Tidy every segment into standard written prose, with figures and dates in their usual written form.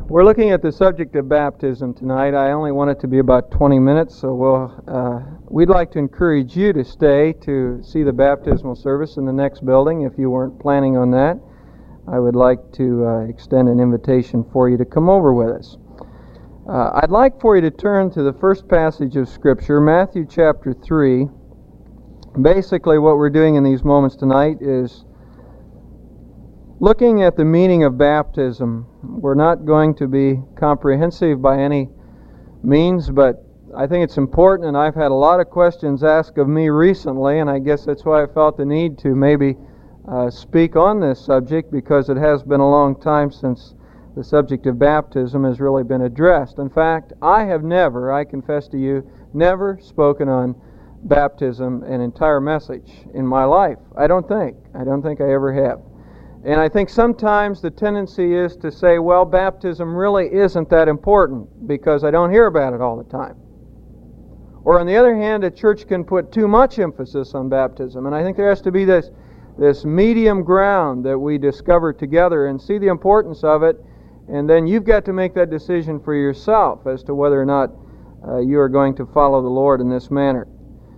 We're looking at the subject of baptism tonight. I only want it to be about 20 minutes, so we'd like to encourage you to stay to see the baptismal service in the next building if you weren't planning on that. I would like to extend an invitation for you to come over with us. I'd like for you to turn to the first passage of Scripture, Matthew chapter 3. Basically, what we're doing in these moments tonight is looking at the meaning of baptism. We're not going to be comprehensive by any means, but I think it's important, and I've had a lot of questions asked of me recently, and I guess that's why I felt the need to maybe speak on this subject, because it has been a long time since the subject of baptism has really been addressed. In fact, I have never, I confess to you, never spoken on baptism an entire message in my life. I don't think I ever have. And I think sometimes the tendency is to say, well, baptism really isn't that important because I don't hear about it all the time. Or on the other hand, a church can put too much emphasis on baptism. And I think there has to be this medium ground that we discover together and see the importance of it. And then you've got to make that decision for yourself as to whether or not you are going to follow the Lord in this manner.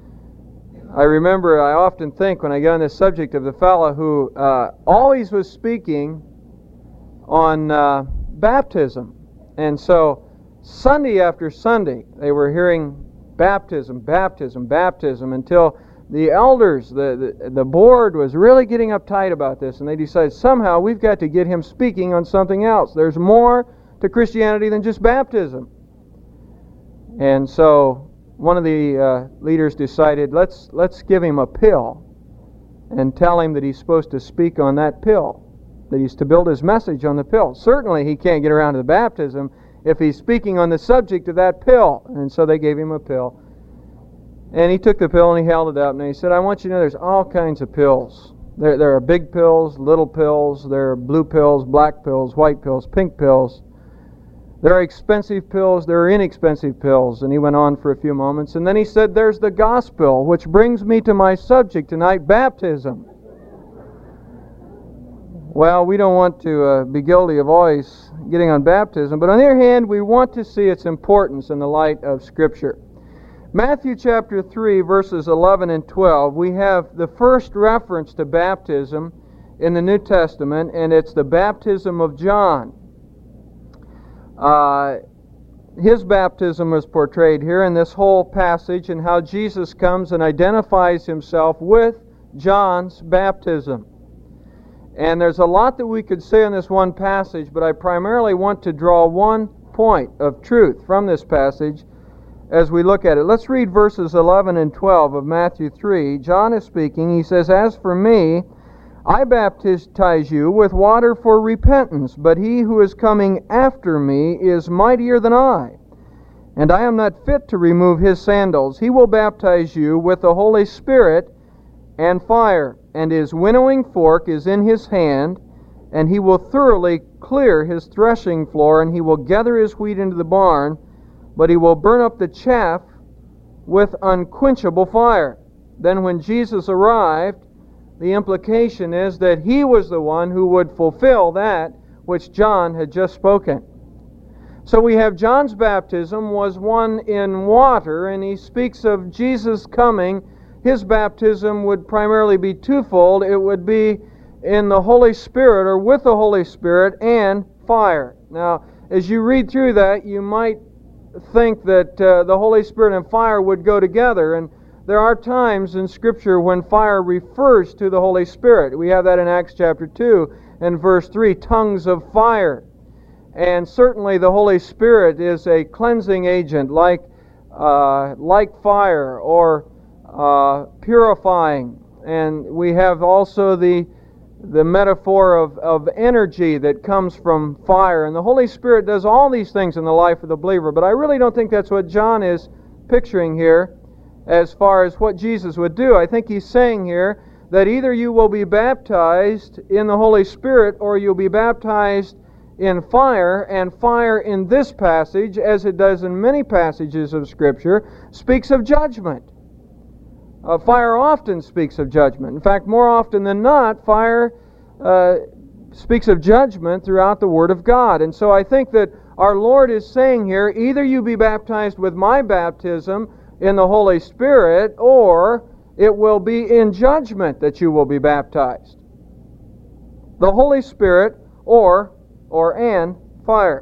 I remember, I often think when I get on this subject of the fellow who always was speaking on baptism. And so Sunday after Sunday they were hearing baptism, baptism, baptism, until the elders, the board was really getting uptight about this, and they decided somehow we've got to get him speaking on something else. There's more to Christianity than just baptism. And so one of the leaders decided, let's give him a pill and tell him that he's supposed to speak on that pill, that he's to build his message on the pill. Certainly he can't get around to the baptism if he's speaking on the subject of that pill. And so they gave him a pill. And he took the pill and he held it up and he said, I want you to know there's all kinds of pills. There are big pills, little pills, there are blue pills, black pills, white pills, pink pills. There are expensive pills, there are inexpensive pills. And he went on for a few moments. And then he said, there's the gospel, which brings me to my subject tonight, baptism. Well, we don't want to be guilty of always getting on baptism. But on the other hand, we want to see its importance in the light of Scripture. Matthew chapter 3, verses 11 and 12, we have the first reference to baptism in the New Testament, and it's the baptism of John. His baptism is portrayed here in this whole passage, and how Jesus comes and identifies himself with John's baptism. And there's a lot that we could say on this one passage, but I primarily want to draw one point of truth from this passage as we look at it. Let's read verses 11 and 12 of Matthew 3. John is speaking. He says, As for me, I baptize you with water for repentance, but he who is coming after me is mightier than I, and I am not fit to remove his sandals. He will baptize you with the Holy Spirit and fire, and his winnowing fork is in his hand, and he will thoroughly clear his threshing floor, and he will gather his wheat into the barn, but he will burn up the chaff with unquenchable fire. Then when Jesus arrived, the implication is that he was the one who would fulfill that which John had just spoken. So we have John's baptism was one in water, and he speaks of Jesus coming. His baptism would primarily be twofold. It would be in the Holy Spirit, or with the Holy Spirit, and fire. Now, as you read through that, you might think that the Holy Spirit and fire would go together, and there are times in Scripture when fire refers to the Holy Spirit. We have that in Acts chapter 2 and verse 3, tongues of fire. And certainly the Holy Spirit is a cleansing agent like fire, or purifying. And we have also the metaphor of energy that comes from fire. And the Holy Spirit does all these things in the life of the believer. But I really don't think that's what John is picturing here as far as what Jesus would do. I think he's saying here that either you will be baptized in the Holy Spirit or you'll be baptized in fire. And fire in this passage, as it does in many passages of Scripture, speaks of judgment. Fire often speaks of judgment. In fact, more often than not, fire speaks of judgment throughout the Word of God. And so I think that our Lord is saying here, either you be baptized with my baptism in the Holy Spirit, or it will be in judgment that you will be baptized. The Holy Spirit and fire.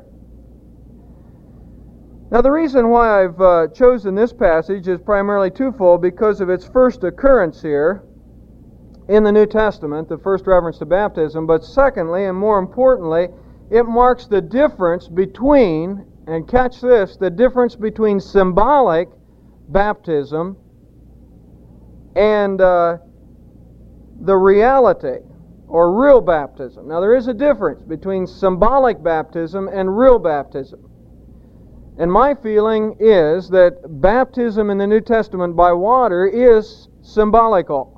Now the reason why I've chosen this passage is primarily twofold, because of its first occurrence here in the New Testament, the first reference to baptism, but secondly, and more importantly, it marks the difference between, and catch this, the difference between symbolic baptism and the reality or real baptism. Now there is a difference between symbolic baptism and real baptism. And my feeling is that baptism in the New Testament by water is symbolical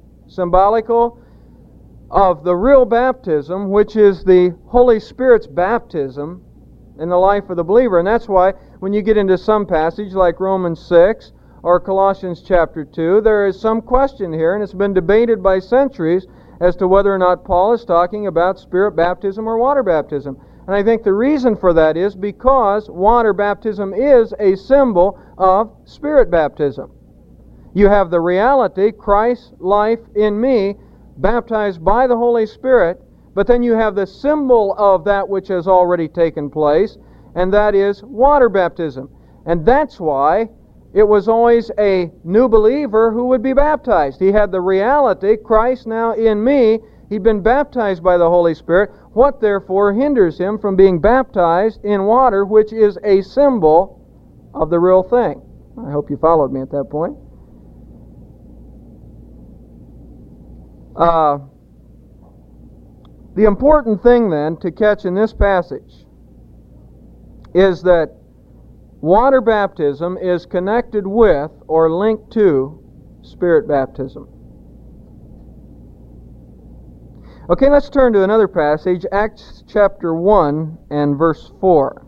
of the real baptism, which is the Holy Spirit's baptism in the life of the believer. And that's why when you get into some passage like Romans 6 or Colossians chapter 2, there is some question here, and it's been debated by centuries as to whether or not Paul is talking about Spirit baptism or water baptism. And I think the reason for that is because water baptism is a symbol of Spirit baptism. You have the reality, Christ's life in me, baptized by the Holy Spirit, but then you have the symbol of that which has already taken place, and that is water baptism. And that's why it was always a new believer who would be baptized. He had the reality, Christ now in me, he'd been baptized by the Holy Spirit. What therefore hinders him from being baptized in water, which is a symbol of the real thing? I hope you followed me at that point. The important thing then to catch in this passage is that water baptism is connected with or linked to Spirit baptism. Okay, let's turn to another passage, Acts chapter 1 and verse 4.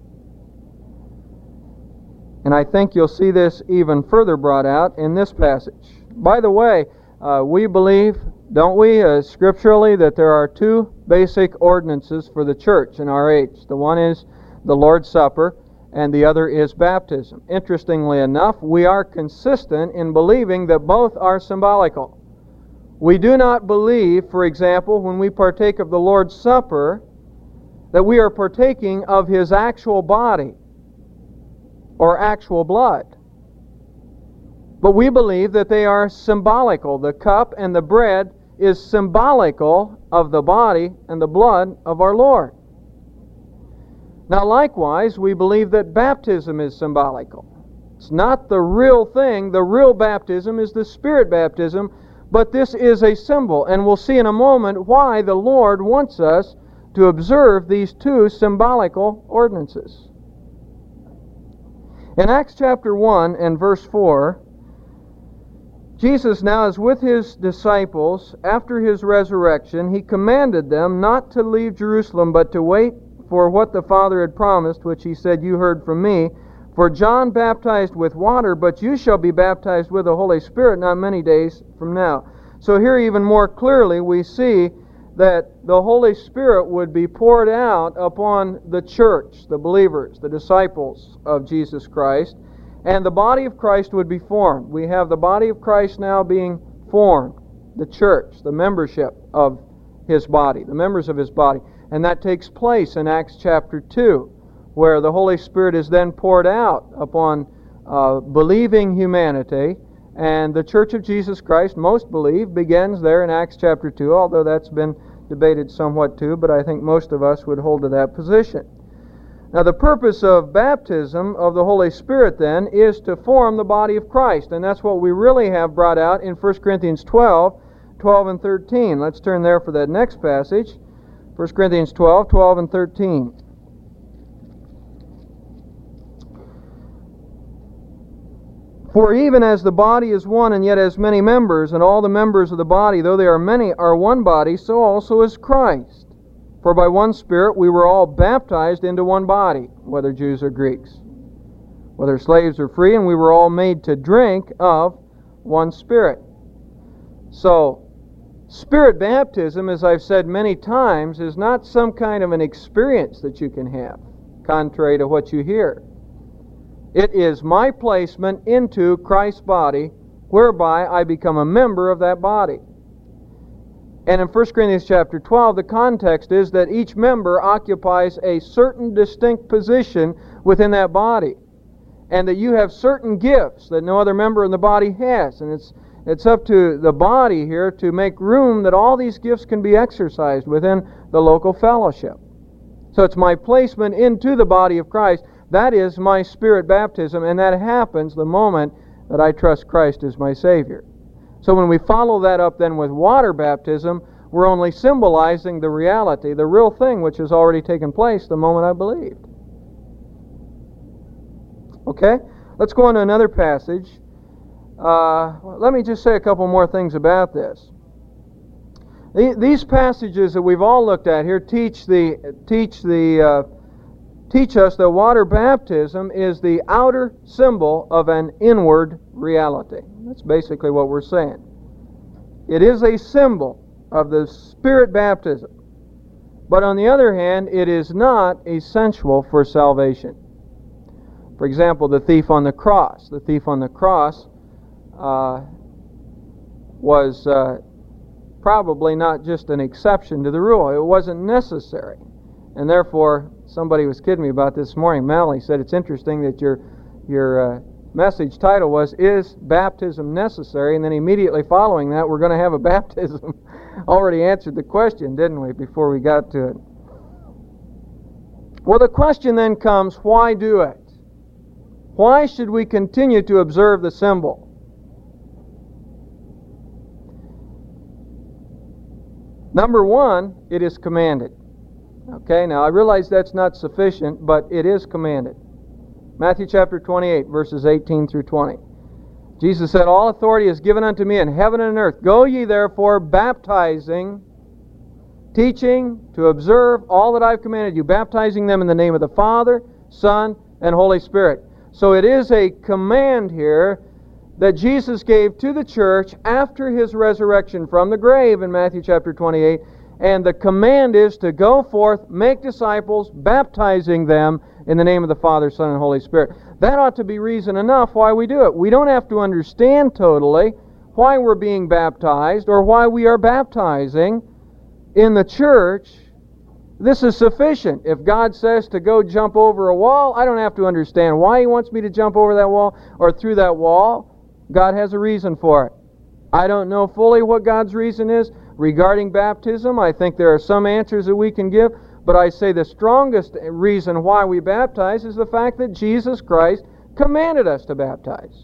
And I think you'll see this even further brought out in this passage. By the way, we believe, don't we, scripturally, that there are two basic ordinances for the church in our age. The one is the Lord's Supper, and the other is baptism. Interestingly enough, we are consistent in believing that both are symbolical. We do not believe, for example, when we partake of the Lord's Supper, that we are partaking of His actual body or actual blood. But we believe that they are symbolical. The cup and the bread is symbolical of the body and the blood of our Lord. Now likewise, we believe that baptism is symbolical. It's not the real thing. The real baptism is the Spirit baptism, but this is a symbol. And we'll see in a moment why the Lord wants us to observe these two symbolical ordinances. In Acts chapter 1 and verse 4, Jesus now is with His disciples after His resurrection. He commanded them not to leave Jerusalem, but to wait for what the Father had promised, which He said, "You heard from me. For John baptized with water, but you shall be baptized with the Holy Spirit not many days from now." So here even more clearly we see that the Holy Spirit would be poured out upon the church, the believers, the disciples of Jesus Christ, and the body of Christ would be formed. We have the body of Christ now being formed, the church, the membership of His body, the members of His body. And that takes place in Acts chapter 2, where the Holy Spirit is then poured out upon believing humanity. And the Church of Jesus Christ, most believe, begins there in Acts chapter 2, although that's been debated somewhat too, but I think most of us would hold to that position. Now the purpose of baptism of the Holy Spirit then is to form the body of Christ, and that's what we really have brought out in 1 Corinthians 12 and 13. Let's turn there for that next passage. 1 Corinthians 12 and 13. For even as the body is one and yet has many members, and all the members of the body, though they are many, are one body, so also is Christ. For by one Spirit we were all baptized into one body, whether Jews or Greeks, whether slaves or free, and we were all made to drink of one Spirit. So, Spirit baptism, as I've said many times, is not some kind of an experience that you can have, contrary to what you hear. It is my placement into Christ's body, whereby I become a member of that body. And in 1 Corinthians chapter 12, the context is that each member occupies a certain distinct position within that body, and that you have certain gifts that no other member in the body has. And it's up to the body here to make room that all these gifts can be exercised within the local fellowship. So it's my placement into the body of Christ. That is my Spirit baptism, and that happens the moment that I trust Christ as my Savior. So when we follow that up then with water baptism, we're only symbolizing the reality, the real thing which has already taken place the moment I believed. Okay? Let's go on to another passage. Let me just say a couple more things about this. These passages that we've all looked at here teach us that water baptism is the outer symbol of an inward reality. That's basically what we're saying. It is a symbol of the Spirit baptism. But on the other hand, it is not essential for salvation. For example, the thief on the cross. The thief on the cross was probably not just an exception to the rule. It wasn't necessary. And therefore, somebody was kidding me about this morning. Mally said, it's interesting that your message title was, Is Baptism Necessary? And then immediately following that, we're going to have a baptism. Already answered the question, didn't we, before we got to it? Well, the question then comes, why do it? Why should we continue to observe the symbol? Number one, it is commanded. Okay, now I realize that's not sufficient, but it is commanded. Matthew chapter 28, verses 18 through 20. Jesus said, All authority is given unto me in heaven and earth. Go ye therefore, baptizing, teaching, to observe all that I've commanded you, baptizing them in the name of the Father, Son, and Holy Spirit. So it is a command here that Jesus gave to the church after His resurrection from the grave in Matthew chapter 28. And the command is to go forth, make disciples, baptizing them in the name of the Father, Son, and Holy Spirit. That ought to be reason enough why we do it. We don't have to understand totally why we're being baptized or why we are baptizing in the church. This is sufficient. If God says to go jump over a wall, I don't have to understand why He wants me to jump over that wall or through that wall. God has a reason for it. I don't know fully what God's reason is regarding baptism. I think there are some answers that we can give, but I say the strongest reason why we baptize is the fact that Jesus Christ commanded us to baptize.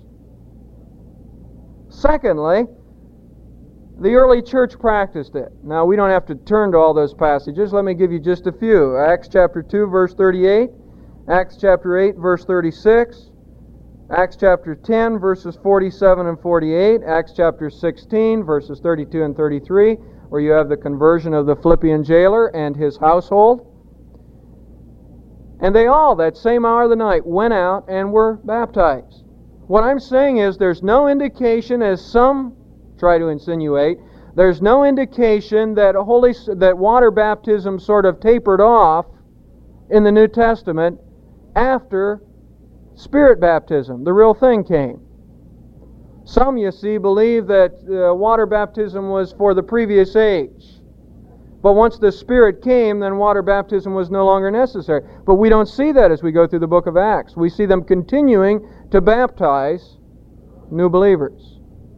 Secondly, the early church practiced it. Now, we don't have to turn to all those passages. Let me give you just a few. Acts chapter 2, verse 38. Acts chapter 8, verse 36. Acts chapter 10, verses 47 and 48. Acts chapter 16, verses 32 and 33, where you have the conversion of the Philippian jailer and his household. And they all, that same hour of the night, went out and were baptized. What I'm saying is there's no indication, as some try to insinuate, there's no indication that water baptism sort of tapered off in the New Testament after Spirit baptism, the real thing, came. Some, you see, believe that water baptism was for the previous age. But once the Spirit came, then water baptism was no longer necessary. But we don't see that as we go through the book of Acts. We see them continuing to baptize new believers.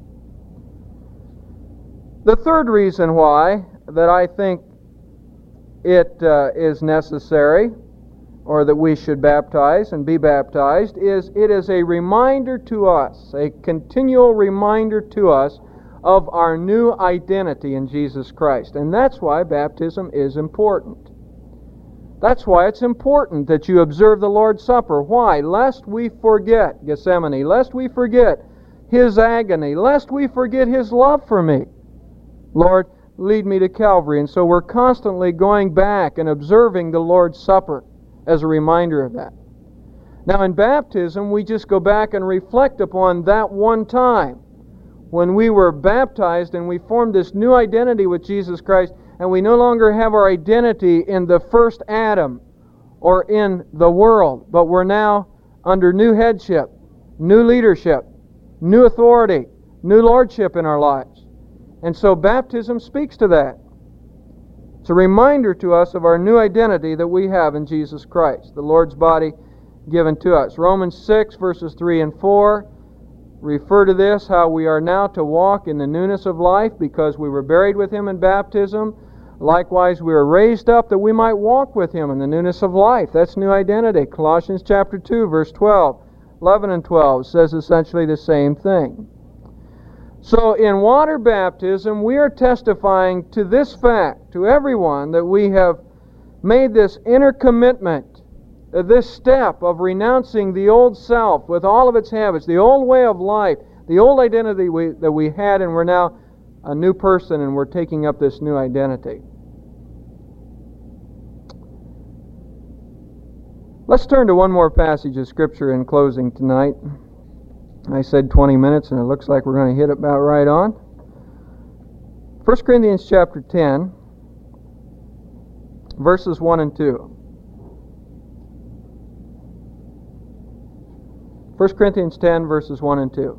The third reason why that I think it is necessary, or that we should baptize and be baptized, is it is a reminder to us, a continual reminder to us of our new identity in Jesus Christ. And that's why baptism is important. That's why it's important that you observe the Lord's Supper. Why? Lest we forget Gethsemane, lest we forget His agony, lest we forget His love for me. Lord, lead me to Calvary. And so we're constantly going back and observing the Lord's Supper as a reminder of that. Now in baptism, we just go back and reflect upon that one time when we were baptized and we formed this new identity with Jesus Christ, and we no longer have our identity in the first Adam or in the world, but we're now under new headship, new leadership, new authority, new lordship in our lives. And so baptism speaks to that. It's a reminder to us of our new identity that we have in Jesus Christ, the Lord's body given to us. Romans 6 verses 3 and 4 refer to this, how we are now to walk in the newness of life because we were buried with Him in baptism. Likewise, we were raised up that we might walk with Him in the newness of life. That's new identity. Colossians chapter 2 verse 12, 11 and 12 says essentially the same thing. So in water baptism, we are testifying to this fact, to everyone, that we have made this inner commitment, this step of renouncing the old self with all of its habits, the old way of life, the old identity that we had, and we're now a new person, and we're taking up this new identity. Let's turn to one more passage of Scripture in closing tonight. I said 20 minutes, and it looks like we're going to hit about right on. 1 Corinthians chapter 10, verses 1 and 2. 1 Corinthians 10, verses 1 and 2.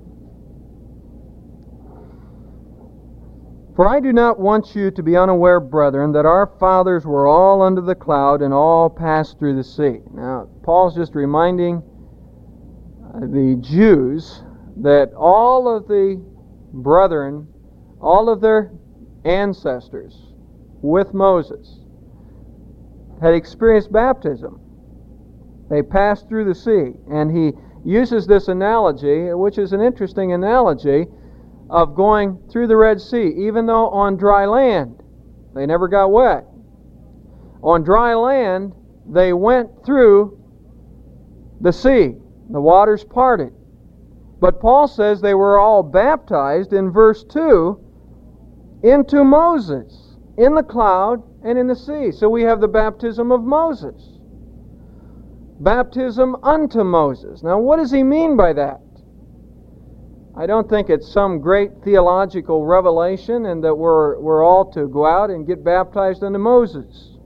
For I do not want you to be unaware, brethren, that our fathers were all under the cloud and all passed through the sea. Now, Paul's just reminding the Jews that all of the brethren, all of their ancestors with Moses had experienced baptism. They passed through the sea. And he uses this analogy, which is an interesting analogy, of going through the Red Sea, even though on dry land they never got wet. On dry land they went through the sea. The waters parted. But Paul says they were all baptized in verse 2 into Moses, in the cloud and in the sea. So we have the baptism of Moses. Baptism unto Moses. Now what does he mean by that? I don't think it's some great theological revelation and that we're all to go out and get baptized unto Moses.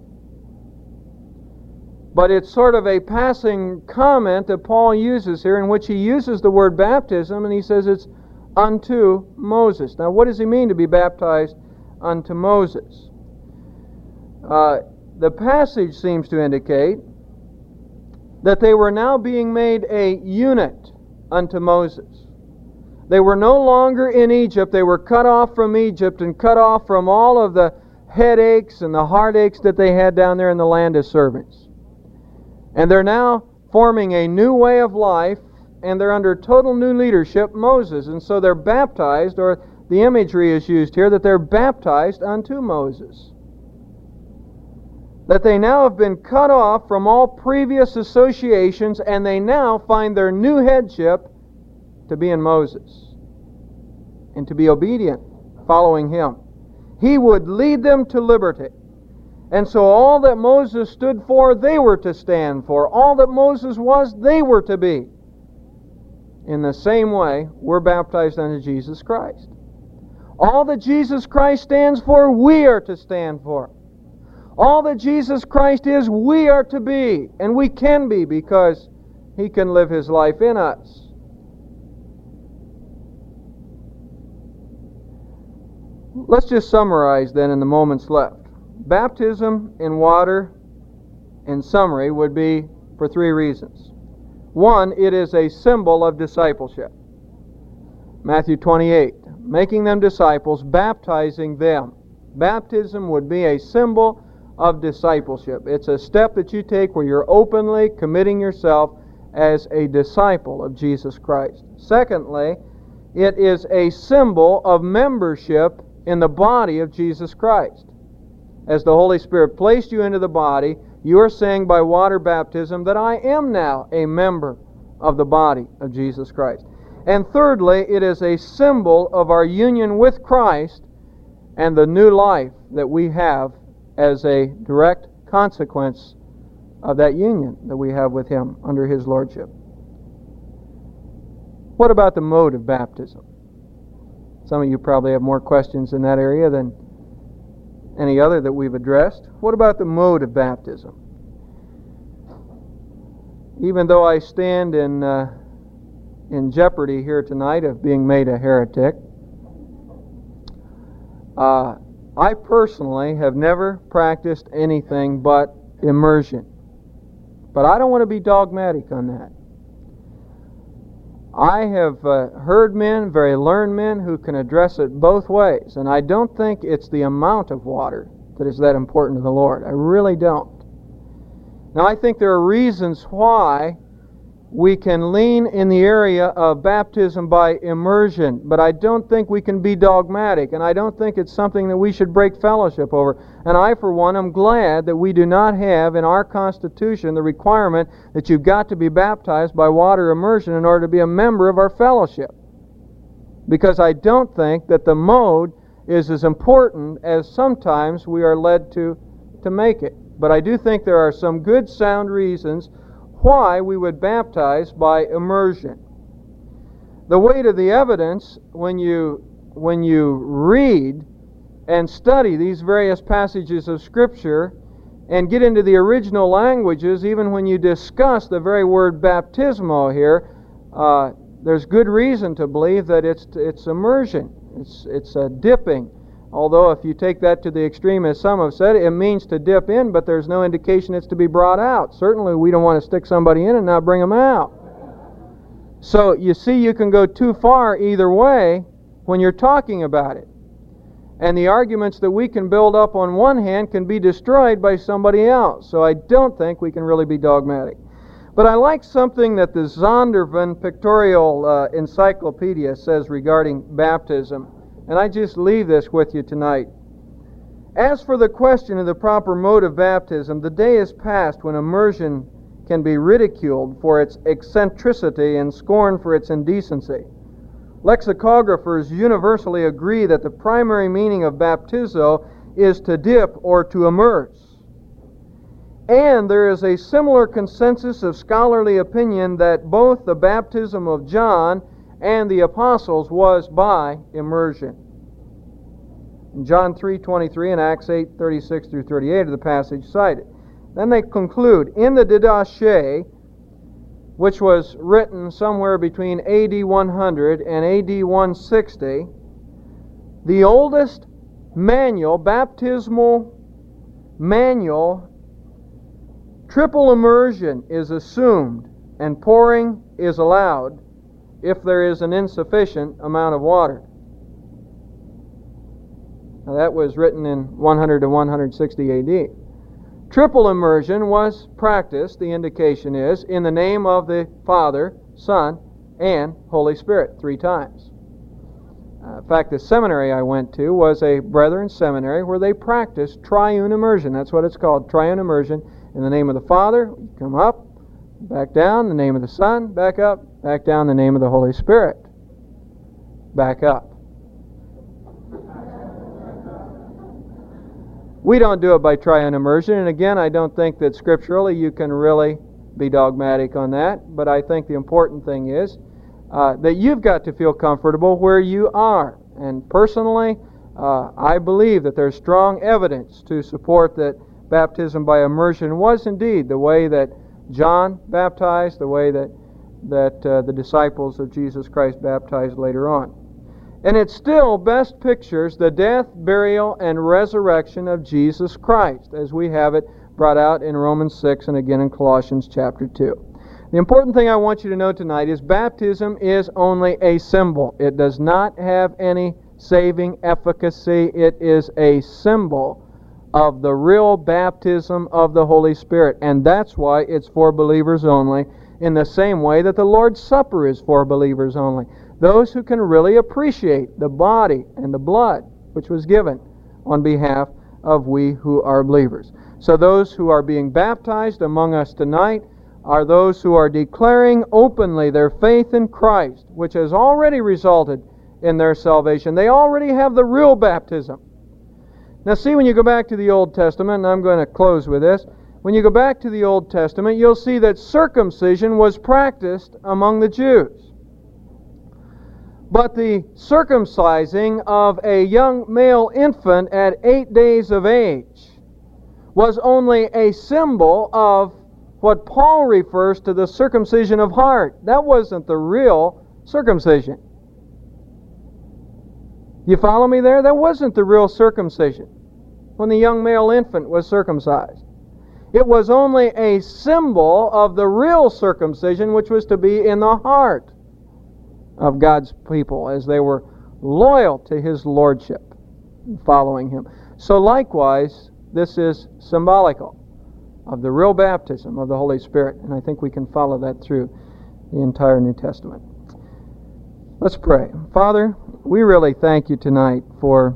But it's sort of a passing comment that Paul uses here, in which he uses the word baptism, and he says it's unto Moses. Now what does he mean to be baptized unto Moses? The passage seems to indicate that they were now being made a unit unto Moses. They were no longer in Egypt. They were cut off from Egypt and cut off from all of the headaches and the heartaches that they had down there in the land as servants. And they're now forming a new way of life, and they're under total new leadership, Moses. And so they're baptized, or the imagery is used here, that they're baptized unto Moses. That they now have been cut off from all previous associations, and they now find their new headship to be in Moses and to be obedient, following him. He would lead them to liberty. And so all that Moses stood for, they were to stand for. All that Moses was, they were to be. In the same way, we're baptized unto Jesus Christ. All that Jesus Christ stands for, we are to stand for. All that Jesus Christ is, we are to be. And we can be, because He can live His life in us. Let's just summarize then in the moments left. Baptism in water, in summary, would be for three reasons. One, it is a symbol of discipleship. Matthew 28, making them disciples, baptizing them. Baptism would be a symbol of discipleship. It's a step that you take where you're openly committing yourself as a disciple of Jesus Christ. Secondly, it is a symbol of membership in the body of Jesus Christ. As the Holy Spirit placed you into the body, you are saying by water baptism that I am now a member of the body of Jesus Christ. And thirdly, it is a symbol of our union with Christ and the new life that we have as a direct consequence of that union that we have with Him under His Lordship. What about the mode of baptism? Some of you probably have more questions in that area than any other that we've addressed. What about the mode of baptism? Even though I stand in jeopardy here tonight of being made a heretic, I personally have never practiced anything but immersion. But I don't want to be dogmatic on that. I have heard men, very learned men, who can address it both ways, and I don't think it's the amount of water that is that important to the Lord. I really don't. Now, I think there are reasons why we can lean in the area of baptism by immersion, but I don't think we can be dogmatic, and I don't think it's something that we should break fellowship over. And I, for one, am glad that we do not have in our Constitution the requirement that you've got to be baptized by water immersion in order to be a member of our fellowship. Because I don't think that the mode is as important as sometimes we are led to make it. But I do think there are some good, sound reasons why we would baptize by immersion. The weight of the evidence, when you read and study these various passages of Scripture and get into the original languages, even when you discuss the very word baptismo here, there's good reason to believe that it's immersion. It's a dipping. Although if you take that to the extreme, as some have said, it means to dip in, but there's no indication it's to be brought out. Certainly we don't want to stick somebody in and not bring them out. So you see, you can go too far either way when you're talking about it. And the arguments that we can build up on one hand can be destroyed by somebody else. So I don't think we can really be dogmatic. But I like something that the Zondervan Pictorial Encyclopedia says regarding baptism. And I just leave this with you tonight. As for the question of the proper mode of baptism, the day is past when immersion can be ridiculed for its eccentricity and scorned for its indecency. Lexicographers universally agree that the primary meaning of baptizo is to dip or to immerse. And there is a similar consensus of scholarly opinion that both the baptism of John and the apostles was by immersion. In John 3:23 and Acts 8:36 through 38 are the passage cited. Then they conclude, in the Didache, which was written somewhere between AD 100 and AD 160, the oldest manual, baptismal manual, triple immersion is assumed and pouring is allowed if there is an insufficient amount of water. Now that was written in 100 to 160 AD. Triple immersion was practiced, the indication is, in the name of the Father, Son, and Holy Spirit 3 times. In fact, the seminary I went to was a Brethren seminary where they practiced triune immersion. That's what it's called, triune immersion. In the name of the Father, you come up, back down, the name of the Son, back up, back down, the name of the Holy Spirit, back up. We don't do it by triune immersion, and again, I don't think that scripturally you can really be dogmatic on that, but I think the important thing is that you've got to feel comfortable where you are. And personally, I believe that there's strong evidence to support that baptism by immersion was indeed the way that John baptized, the way that the disciples of Jesus Christ baptized later on. And it still best pictures the death, burial, and resurrection of Jesus Christ, as we have it brought out in Romans 6 and again in Colossians chapter 2. The important thing I want you to know tonight is baptism is only a symbol. It does not have any saving efficacy. It is a symbol of the real baptism of the Holy Spirit. And that's why it's for believers only, in the same way that the Lord's Supper is for believers only. Those who can really appreciate the body and the blood which was given on behalf of we who are believers. So those who are being baptized among us tonight are those who are declaring openly their faith in Christ, which has already resulted in their salvation. They already have the real baptism. Now see, when you go back to the Old Testament, and I'm going to close with this, when you go back to the Old Testament, you'll see that circumcision was practiced among the Jews. But the circumcising of a young male infant at 8 days of age was only a symbol of what Paul refers to the circumcision of heart. That wasn't the real circumcision. You follow me there? That wasn't the real circumcision when the young male infant was circumcised. It was only a symbol of the real circumcision, which was to be in the heart of God's people as they were loyal to His lordship, following Him. So likewise, this is symbolical of the real baptism of the Holy Spirit, and I think we can follow that through the entire New Testament. Let's pray. Father, we really thank You tonight for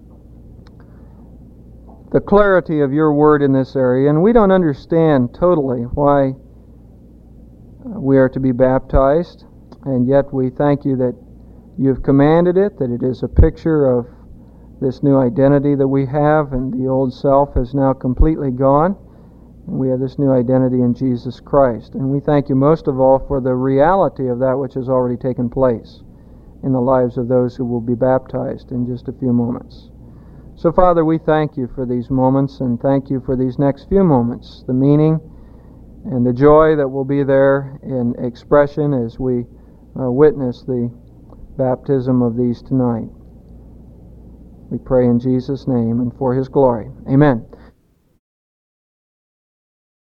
the clarity of Your Word in this area, and we don't understand totally why we are to be baptized, and yet we thank You that You've commanded it, that it is a picture of this new identity that we have, and the old self is now completely gone, and we have this new identity in Jesus Christ. And we thank You most of all for the reality of that which has already taken place in the lives of those who will be baptized in just a few moments. So, Father, we thank You for these moments, and thank You for these next few moments, the meaning and the joy that will be there in expression as we witness the baptism of these tonight. We pray in Jesus' name and for His glory. Amen.